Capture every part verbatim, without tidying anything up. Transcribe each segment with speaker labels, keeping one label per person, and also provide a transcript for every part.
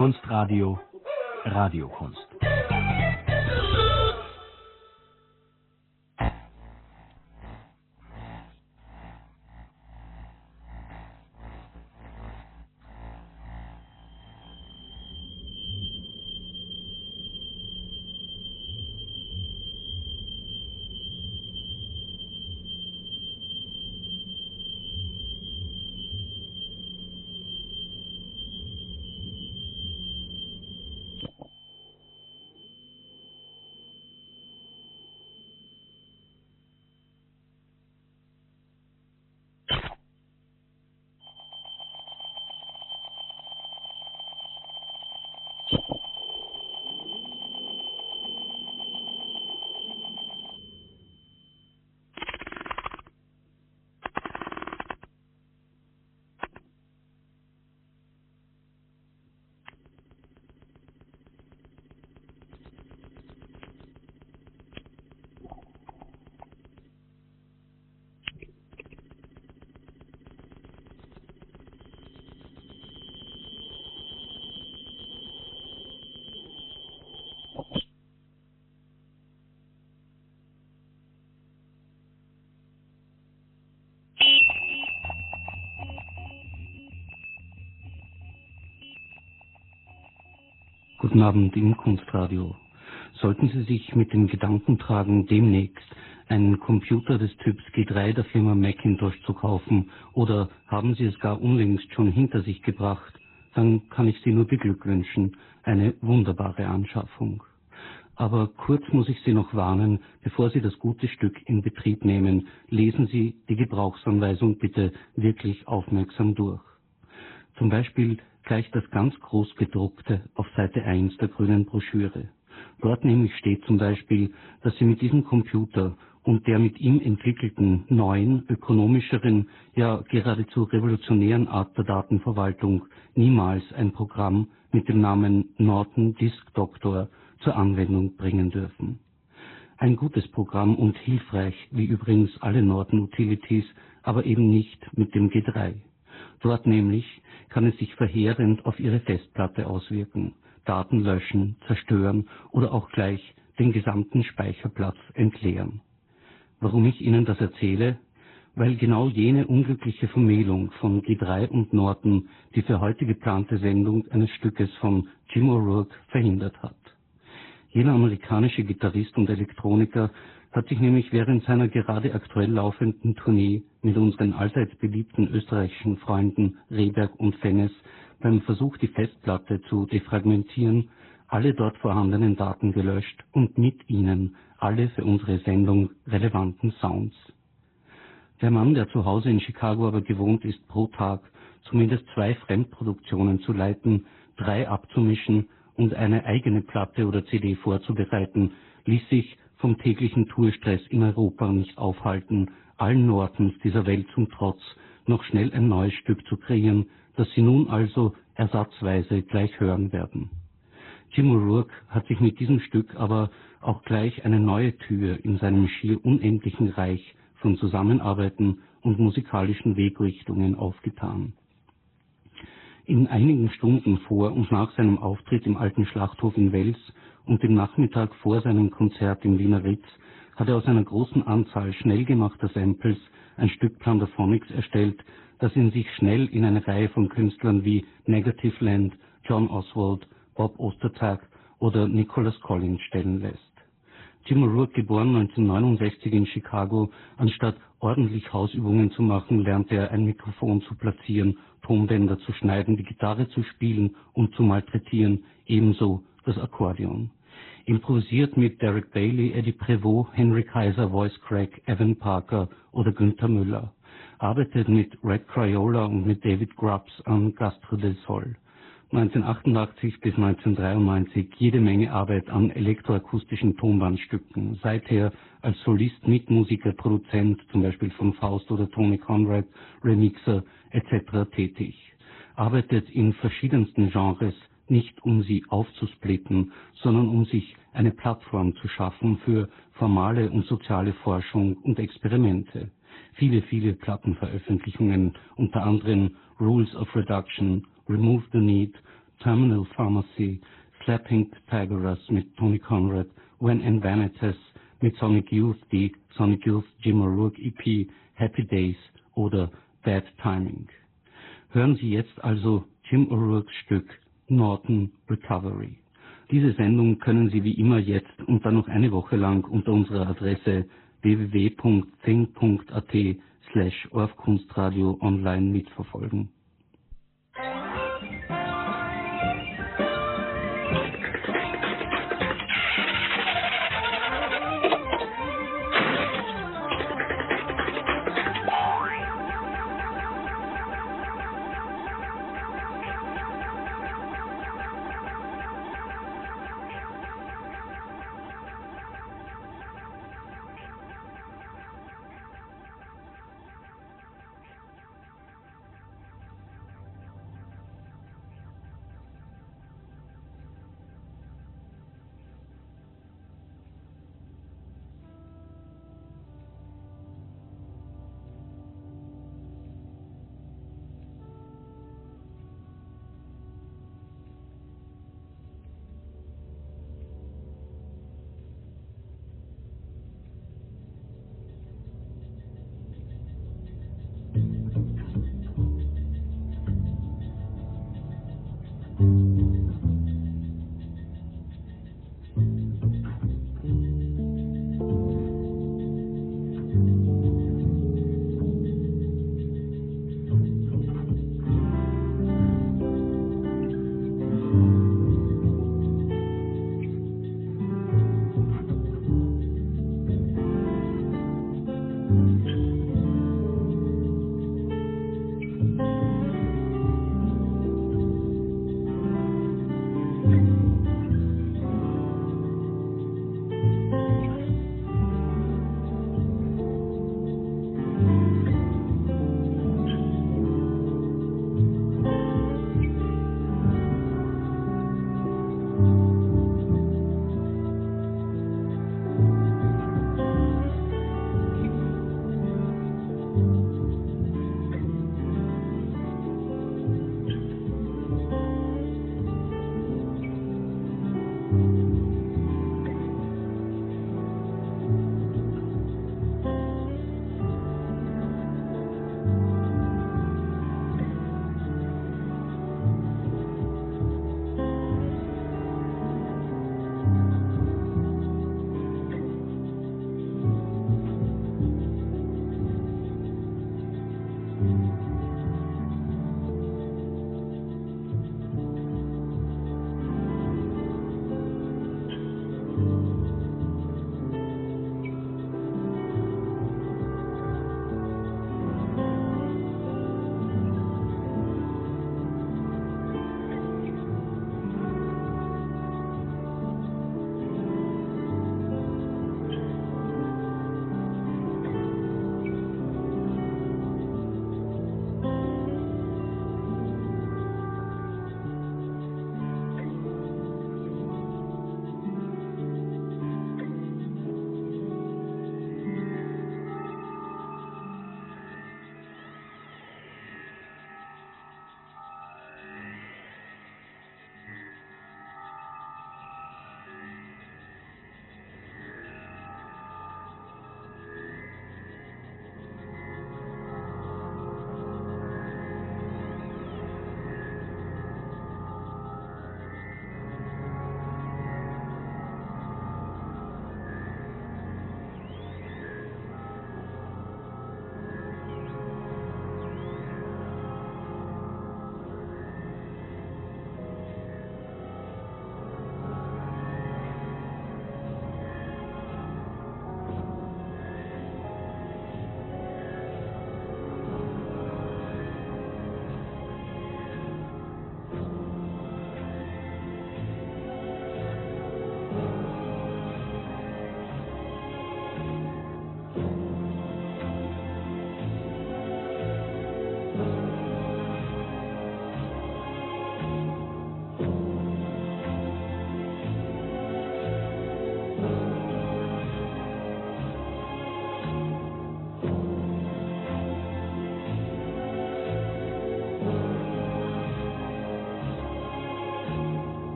Speaker 1: Kunstradio, Radiokunst. Guten Abend im Kunstradio. Sollten Sie sich mit dem Gedanken tragen, demnächst einen Computer des Typs G drei der Firma Macintosh zu kaufen, oder haben Sie es gar unlängst schon hinter sich gebracht, dann kann ich Sie nur beglückwünschen. Eine wunderbare Anschaffung. Aber kurz muss ich Sie noch warnen, bevor Sie das gute Stück in Betrieb nehmen, lesen Sie die Gebrauchsanweisung bitte wirklich aufmerksam durch. Zum Beispiel gleich das ganz groß gedruckte auf Seite eins der grünen Broschüre. Dort nämlich steht zum Beispiel, dass Sie mit diesem Computer und der mit ihm entwickelten neuen, ökonomischeren, ja geradezu revolutionären Art der Datenverwaltung niemals ein Programm mit dem Namen Norton Disk Doctor zur Anwendung bringen dürfen. Ein gutes Programm und hilfreich, wie übrigens alle Norton Utilities, aber eben nicht mit dem G drei. Dort nämlich kann es sich verheerend auf Ihre Festplatte auswirken, Daten löschen, zerstören oder auch gleich den gesamten Speicherplatz entleeren. Warum ich Ihnen das erzähle? Weil genau jene unglückliche Vermählung von G drei und Norton die für heute geplante Sendung eines Stückes von Jim O'Rourke verhindert hat. Jener amerikanische Gitarrist und Elektroniker hat sich nämlich während seiner gerade aktuell laufenden Tournee mit unseren allseits beliebten österreichischen Freunden Rehberg und Fennes beim Versuch, die Festplatte zu defragmentieren, alle dort vorhandenen Daten gelöscht und mit ihnen alle für unsere Sendung relevanten Sounds. Der Mann, der zu Hause in Chicago aber gewohnt ist, pro Tag zumindest zwei Fremdproduktionen zu leiten, drei abzumischen und eine eigene Platte oder C D vorzubereiten, ließ sich vom täglichen Tourstress in Europa nicht aufhalten, allen Nortons dieser Welt zum Trotz noch schnell ein neues Stück zu kreieren, das Sie nun also ersatzweise gleich hören werden. Jim O'Rourke hat sich mit diesem Stück aber auch gleich eine neue Tür in seinem schier unendlichen Reich von Zusammenarbeiten und musikalischen Wegrichtungen aufgetan. In einigen Stunden vor und nach seinem Auftritt im Alten Schlachthof in Wels und dem Nachmittag vor seinem Konzert im Wiener Ritz hat er aus einer großen Anzahl schnell gemachter Samples ein Stück Plunderphonics erstellt, das in sich schnell in eine Reihe von Künstlern wie Negative Land, John Oswald, Bob Ostertag oder Nicholas Collins stellen lässt. Jim O'Rourke, geboren neunzehnhundertneunundsechzig in Chicago, anstatt ordentlich Hausübungen zu machen, lernte er ein Mikrofon zu platzieren, Tonbänder zu schneiden, die Gitarre zu spielen und zu malträtieren, ebenso das Akkordeon. Improvisiert mit Derek Bailey, Eddie Prévost, Henry Kaiser, Voice Crack, Evan Parker oder Günther Müller. Arbeitet mit Red Crayola und mit David Grubbs an Gastro del Sol. neunzehnhundertachtundachtzig bis neunzehnhundertdreiundneunzig jede Menge Arbeit an elektroakustischen Tonbandstücken. Seither als Solist, Mitmusiker, Produzent, zum Beispiel von Faust oder Tony Conrad, Remixer et cetera tätig. Arbeitet in verschiedensten Genres, nicht um sie aufzusplitten, sondern um sich eine Plattform zu schaffen für formale und soziale Forschung und Experimente. Viele, viele Plattenveröffentlichungen, unter anderem Rules of Reduction, Remove the Need, Terminal Pharmacy, Slapping Pythagoras mit Tony Conrad, When in Vanitas mit Sonic Youth, die Sonic Youth Jim O'Rourke E P Happy Days oder Bad Timing. Hören Sie jetzt also Jim O'Rourkes Stück Norton Recovery. Diese Sendung können Sie wie immer jetzt und dann noch eine Woche lang unter unserer Adresse w w w punkt zing punkt a t slash orfkunstradio online mitverfolgen.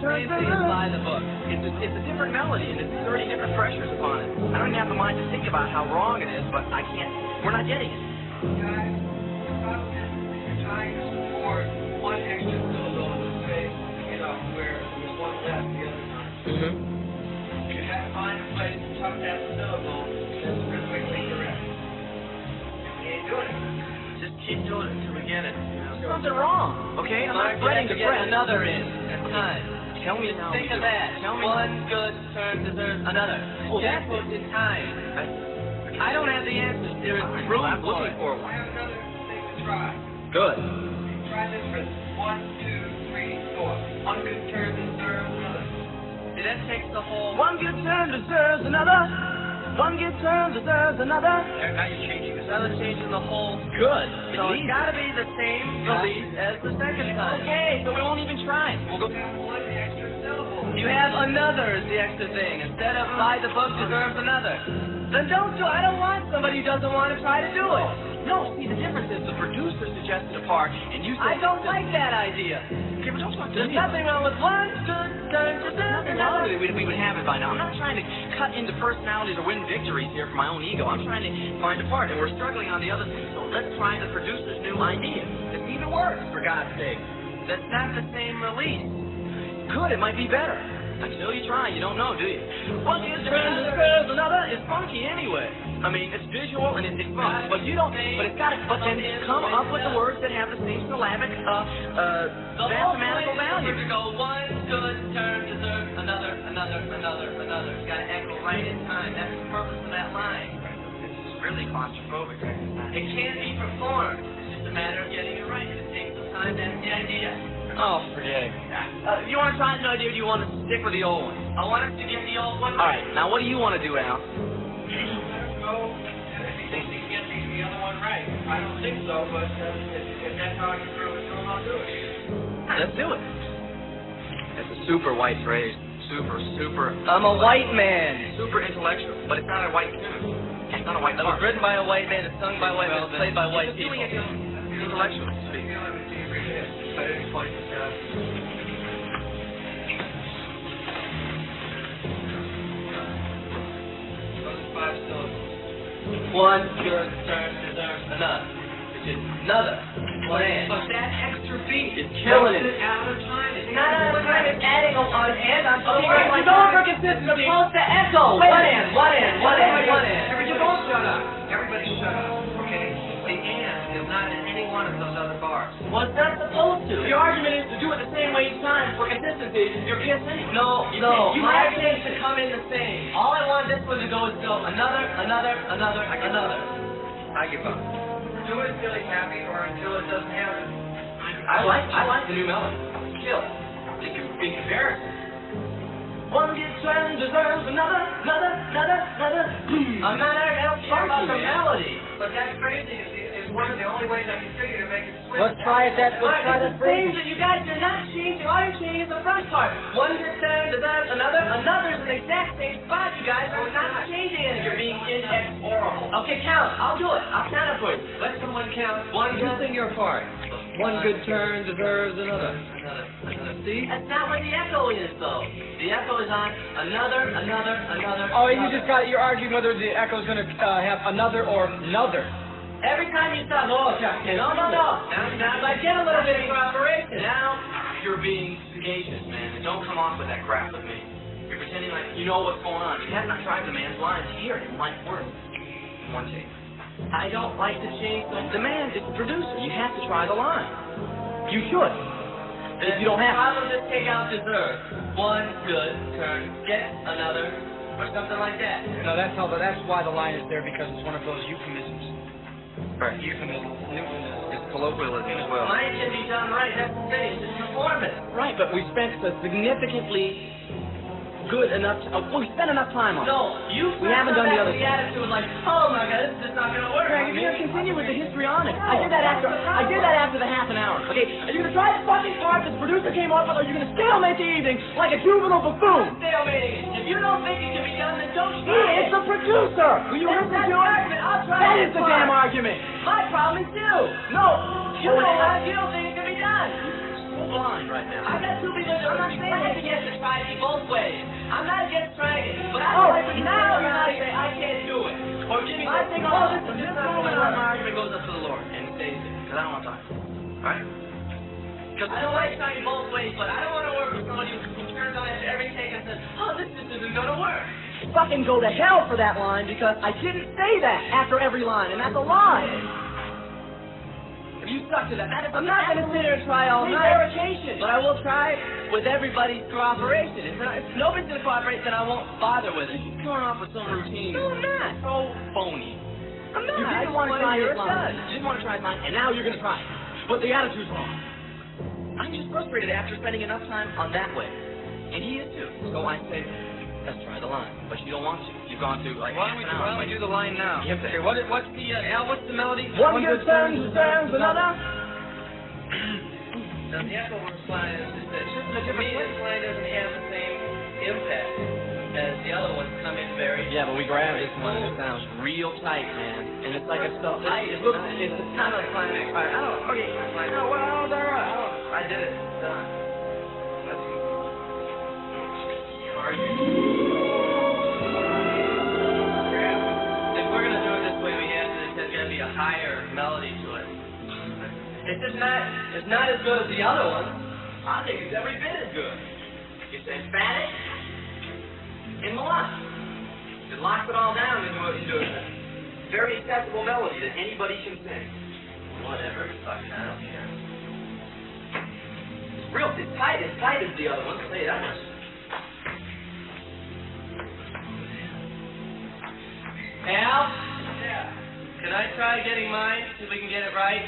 Speaker 2: same thing as by the book. It's a, it's a different melody, and it's thirty different pressures upon it. I don't even have the mind to think about how wrong it is, but I can't, we're not getting it.
Speaker 3: Guys, you're trying to support one extra syllable in the space, you know, where there's one left the other time.
Speaker 2: Mm-hmm.
Speaker 3: You have to find a place to tuck that syllable that's rhythmically correct. You ain't doing it.
Speaker 2: Just keep doing it until we get it. There's something wrong, okay? I'm not fretting to
Speaker 4: get
Speaker 2: fret.
Speaker 4: another in at time.
Speaker 2: Tell me now.
Speaker 4: Think of that.
Speaker 2: Tell me.
Speaker 4: One good turn deserves another.
Speaker 2: Oh,
Speaker 4: That's
Speaker 2: that's
Speaker 4: what's in time.
Speaker 2: I don't have the answers. There is room
Speaker 4: I'm
Speaker 2: for
Speaker 4: looking
Speaker 2: it.
Speaker 3: I have another thing to try.
Speaker 2: Good.
Speaker 3: Try this rhythm. One, two, three, four. One good turn deserves another.
Speaker 4: See, that takes the whole...
Speaker 2: One good turn deserves another. One good turn deserves another.
Speaker 4: There, now you're changing this. Now they're changing the whole...
Speaker 2: Good.
Speaker 4: So it's got to be the same release as the second time.
Speaker 2: Okay, so we won't even try. We'll go.
Speaker 3: You have one extra syllable.
Speaker 4: You have another is the extra thing. Instead of by the book deserves another.
Speaker 2: Then don't do it. I don't want somebody who doesn't want to try to do it. No, see, the difference is the producer suggested a part, and you said...
Speaker 4: I don't like that idea.
Speaker 2: Okay, but don't talk to
Speaker 4: There's
Speaker 2: me.
Speaker 4: nothing wrong with one good turn deserves
Speaker 2: Nothing
Speaker 4: another.
Speaker 2: wrong with it. We, we would have it by now. I'm not trying to cut into personalities or win victories here for my own ego. I'm trying to find a part, and we're struggling on the other thing. So let's try the producer's new idea. It's even worse, for God's sake.
Speaker 4: That's not the same release.
Speaker 2: Good, it might be better. Until you try, you don't know, do you? One good turn deserves another. It's funky anyway. I mean, it's visual and it's, it's fun, but you don't. But it's got. But then come up with the words that have the same syllabic, uh, uh,
Speaker 4: The whole
Speaker 2: mathematical
Speaker 4: point
Speaker 2: value.
Speaker 4: is to go one good turn deserves another, another, another, another. It's got to echo right in time. That's the purpose of that line.
Speaker 2: It's really claustrophobic.
Speaker 4: It can be performed. It's just a matter of getting it right. It takes some time. That's the idea.
Speaker 2: Oh, forget it. Uh, you want to try a new idea, or do you want to stick with the old one?
Speaker 4: I want us to get the old one
Speaker 2: All
Speaker 4: right.
Speaker 2: right. Now, what do you want to do, Al?
Speaker 3: Go. If he thinks he can get the, the other one right. I don't think so, but uh, if, if that's how I can prove it to him, I'll do it.
Speaker 2: Let's do it. That's a super white phrase. Super, super.
Speaker 4: I'm a white man.
Speaker 2: Super intellectual, but it's not a white tune. It's not a white
Speaker 4: That was
Speaker 2: part.
Speaker 4: written by a white man, it's sung by a white man, it's played by white people.
Speaker 2: Doing it intellectual, to speak.
Speaker 3: But it's quite the job. Those five syllables.
Speaker 4: One good turn deserves another. Which is another. Plan.
Speaker 2: But that extra beat is
Speaker 4: killing it.
Speaker 2: Out of time. It's
Speaker 4: Not out of time, it's adding a one and I'm
Speaker 2: Okay,
Speaker 4: okay,
Speaker 2: you're
Speaker 4: going
Speaker 2: going for
Speaker 4: It's
Speaker 2: consistency.
Speaker 4: supposed to echo.
Speaker 2: Wait a
Speaker 4: One
Speaker 2: minute.
Speaker 4: in, one in, one in, one in.
Speaker 2: Everybody, don't shut up. Everybody shut up. Okay? The and is not in any one of those other bars.
Speaker 4: Well, it's not supposed to.
Speaker 2: The argument is to do it the same way each time for consistency. You're kissing.
Speaker 4: No,
Speaker 2: You
Speaker 4: no.
Speaker 2: can't- you
Speaker 4: My
Speaker 2: have to-
Speaker 4: things to come in the same. All I want this one to go is go another, another, another,
Speaker 2: I give
Speaker 4: another.
Speaker 2: up. I give up.
Speaker 3: Do it until he's happy or until it doesn't happen.
Speaker 2: I like I like the new melody. Still, in, in comparison. One good turn deserves another, another, another, another.
Speaker 4: I'm not, I don't care about the
Speaker 2: man.
Speaker 4: melody.
Speaker 3: But that's crazy. It's, it's one of the only ways I can figure to make it switch.
Speaker 4: Let's try it, that, let's
Speaker 2: Right,
Speaker 4: try
Speaker 2: it's
Speaker 4: that
Speaker 2: the same
Speaker 4: phrase.
Speaker 2: that you guys are not changing. All you're changing is the first part. One good turn deserves another, another's in the exact same spot, you guys. We're not changing it. You're being inexorable.
Speaker 4: Okay, count. I'll do it. I'll count it for you.
Speaker 2: Let someone count.
Speaker 4: One, you sing your part. One good turn deserves another.
Speaker 2: Another, another. See?
Speaker 4: That's not what the echo is, though. The echo is on another, another, another.
Speaker 5: Oh, and you
Speaker 4: another.
Speaker 5: just got, you're arguing whether the echo's going to uh, have another or another.
Speaker 4: Every time you stop, oh, okay, no, no, no.
Speaker 2: Now, now,
Speaker 4: Like, get a little bit of cooperation.
Speaker 2: Now you're being sagacious, man, and don't come off with that crap with me. You're pretending like you know what's going on. You have not tried the man's lines. Here, it might work. One take.
Speaker 4: I don't like to change the
Speaker 2: The man is the producer. You have to try the line. You should. If you don't have to.
Speaker 4: I'll just take out deserve. One good turn, get another, or something like that.
Speaker 5: No, that's how. That's why the line is there, because it's one of those euphemisms.
Speaker 2: Right.
Speaker 5: Euphemisms. Euphemisms.
Speaker 2: It's colloquialism as well.
Speaker 4: Mine can be done right. That's the thing. It's just performance.
Speaker 2: Right, but we spent a significantly good enough. Uh, we spent enough time on it.
Speaker 4: No, you
Speaker 2: We haven't done the other
Speaker 4: the
Speaker 2: thing.
Speaker 4: attitude like, oh my God, this is not gonna work.
Speaker 2: Craig, you're gonna continue with the histrionics. I did that after. I did that after the half an hour. Okay, are you gonna try the fucking part that the producer came up with, or are you gonna stalemate the evening like a juvenile buffoon?
Speaker 4: Stalemating. If you don't think it can be done, then don't
Speaker 2: He
Speaker 4: try
Speaker 2: is
Speaker 4: it.
Speaker 2: the producer. Will you
Speaker 4: That's
Speaker 2: listen
Speaker 4: not
Speaker 2: to
Speaker 4: the
Speaker 2: it?
Speaker 4: argument. I'll try
Speaker 2: That
Speaker 4: this
Speaker 2: is the
Speaker 4: part.
Speaker 2: damn argument.
Speaker 4: My problem is you.
Speaker 2: No.
Speaker 4: You don't, you don't think it can be done.
Speaker 2: blind right now.
Speaker 4: I got two people that are not against it, try it both ways. I'm not against trying it, but I
Speaker 2: Oh,
Speaker 4: don't like
Speaker 2: now
Speaker 4: when you
Speaker 2: you're
Speaker 4: say I can't do it.
Speaker 2: Or give me
Speaker 4: I
Speaker 2: the
Speaker 4: think
Speaker 2: oh,
Speaker 4: all
Speaker 2: this
Speaker 4: this
Speaker 2: is
Speaker 4: is
Speaker 2: this
Speaker 4: not
Speaker 2: moment
Speaker 4: what
Speaker 2: where
Speaker 4: I'm
Speaker 2: my argument goes up to the Lord and he saves it. Because I don't want to talk. Alright? Because
Speaker 4: I don't like trying both ways, but I don't want to work with somebody who turns on it every take and says, oh, this just isn't going to work.
Speaker 2: fucking go to hell for that line because I didn't say that after every line, and that's a lie. If you stuck to that, that is
Speaker 4: I'm not going to sit here and try all night,
Speaker 2: prevarication.
Speaker 4: but I will try with everybody's cooperation. If, not, if nobody's going to cooperate, then I won't bother with it.
Speaker 2: You're going off with some routine.
Speaker 4: No, I'm not.
Speaker 2: So phony.
Speaker 4: I'm not.
Speaker 2: You
Speaker 4: I
Speaker 2: didn't
Speaker 4: just
Speaker 2: want to
Speaker 4: wanna
Speaker 2: try
Speaker 4: hear
Speaker 2: his
Speaker 4: it
Speaker 2: line.
Speaker 4: done.
Speaker 2: You didn't want to try his line, and now you're going to try it. But the attitude's wrong. I'm just frustrated after spending enough time on that way. And he is too. So I say, let's try the line. But you don't want to. You've gone through like
Speaker 5: Why don't we,
Speaker 2: half an
Speaker 5: why
Speaker 2: hour.
Speaker 5: don't we do the line now?
Speaker 2: Yeah,
Speaker 5: Okay, what, what's the, uh, Al, what's the melody?
Speaker 2: One good turn deserves another.
Speaker 4: Now, the echo on this line is, is that,
Speaker 2: Just in a
Speaker 4: to
Speaker 2: different
Speaker 4: me,
Speaker 2: way.
Speaker 4: this line doesn't have the same impact as the other ones come in very...
Speaker 2: Yeah, but we grabbed this one and it sounds real tight, man. And it's like a stuff.
Speaker 4: Tight,
Speaker 2: It
Speaker 4: it's
Speaker 2: looks.
Speaker 4: not-
Speaker 2: It's
Speaker 4: it's
Speaker 2: not
Speaker 4: not
Speaker 2: a
Speaker 4: a climax.
Speaker 2: All right, I don't. Okay. No, well, I don't. I don't.
Speaker 4: I did it. It's done. Let's argue. If we're going to do it this way, we have to, there's going to be a higher melody to it. It's just not, it's not as good as the other one.
Speaker 2: I think it's every bit as good. It's emphatic and melodic. It locks it all down into a, into a very accessible melody that anybody can sing.
Speaker 4: Whatever. Fuck it. I don't care.
Speaker 2: It's real. It's tight. It's tight as the other one. I'll tell you that much.
Speaker 4: Al,
Speaker 3: Yeah.
Speaker 4: can I try getting mine? See if we can get it right.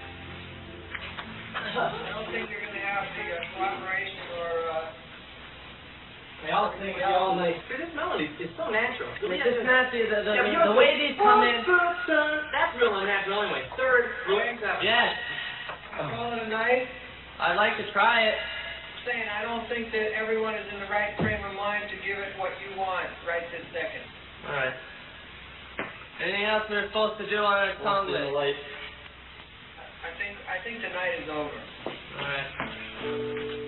Speaker 3: I don't think you're going to have the uh, cooperation or, uh,
Speaker 2: They all sing with you all night. But this melody is so natural.
Speaker 4: It's just not the, the, the,
Speaker 2: Yeah, but
Speaker 4: the,
Speaker 2: you're
Speaker 4: the way these come in.
Speaker 2: That's real unnatural anyway. Third, real acceptable.
Speaker 4: Yes,
Speaker 3: I'm calling it a night.
Speaker 4: I'd like to try it.
Speaker 3: Saying I don't think that everyone is in the right frame of mind to give it what you want right this second.
Speaker 4: All right. Anything else we're supposed to do on our song list?
Speaker 3: I think I think the night is over.
Speaker 4: All right.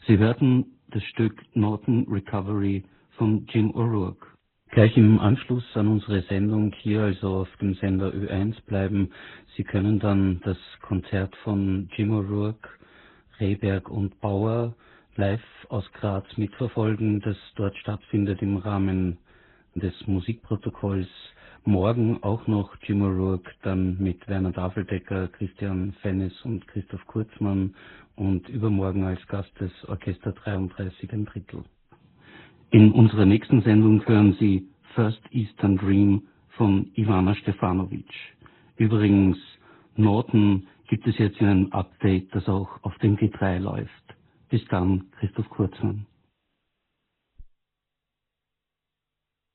Speaker 1: Sie hörten das Stück Norton Recovery von Jim O'Rourke. Gleich im Anschluss an unsere Sendung hier, also auf dem Sender Ö eins bleiben. Sie können dann das Konzert von Jim O'Rourke, Rehberg und Bauer live aus Graz mitverfolgen, das dort stattfindet im Rahmen des Musikprotokolls. Morgen auch noch Jim O'Rourke, dann mit Werner Tafeldecker, Christian Fennes und Christoph Kurzmann und übermorgen als Gast des Orchester dreiunddreißig ein Drittel. In unserer nächsten Sendung hören Sie First Eastern Dream von Ivana Stefanovic. Übrigens, Norton gibt es jetzt in einem Update, das auch auf dem G drei läuft. Bis dann, Christoph Kurzmann.